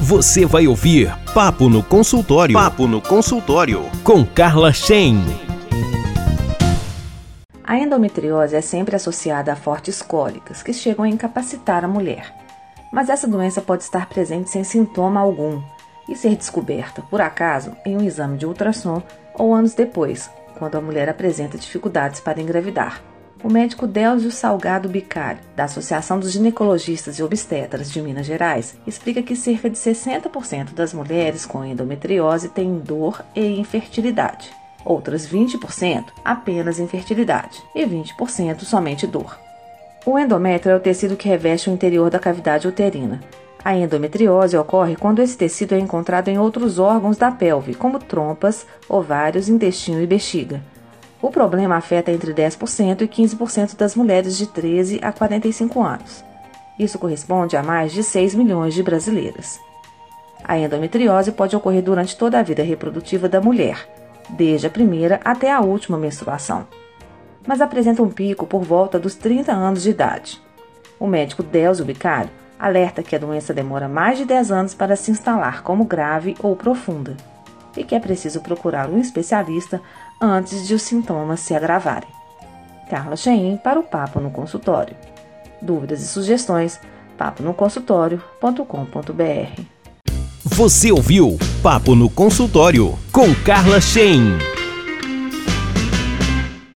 Você vai ouvir Papo no Consultório. Papo no Consultório com Carla Shein. A endometriose é sempre associada a fortes cólicas que chegam a incapacitar a mulher. Mas essa doença pode estar presente sem sintoma algum e ser descoberta, por acaso, em um exame de ultrassom ou anos depois, quando a mulher apresenta dificuldades para engravidar. O médico Délcio Salgado Bicalho, da Associação dos Ginecologistas e Obstetras de Minas Gerais, explica que cerca de 60% das mulheres com endometriose têm dor e infertilidade. Outras 20% apenas infertilidade e 20% somente dor. O endométrio é o tecido que reveste o interior da cavidade uterina. A endometriose ocorre quando esse tecido é encontrado em outros órgãos da pelve, como trompas, ovários, intestino e bexiga. O problema afeta entre 10% e 15% das mulheres de 13 a 45 anos. Isso corresponde a mais de 6 milhões de brasileiras. A endometriose pode ocorrer durante toda a vida reprodutiva da mulher, desde a primeira até a última menstruação, mas apresenta um pico por volta dos 30 anos de idade. O médico Délcio Bicalho alerta que a doença demora mais de 10 anos para se instalar como grave ou profunda e que é preciso procurar um especialista antes de os sintomas se agravarem. Carla Shein para o Papo no Consultório. Dúvidas e sugestões, paponoconsultório.com.br. Você ouviu Papo no Consultório com Carla Shein.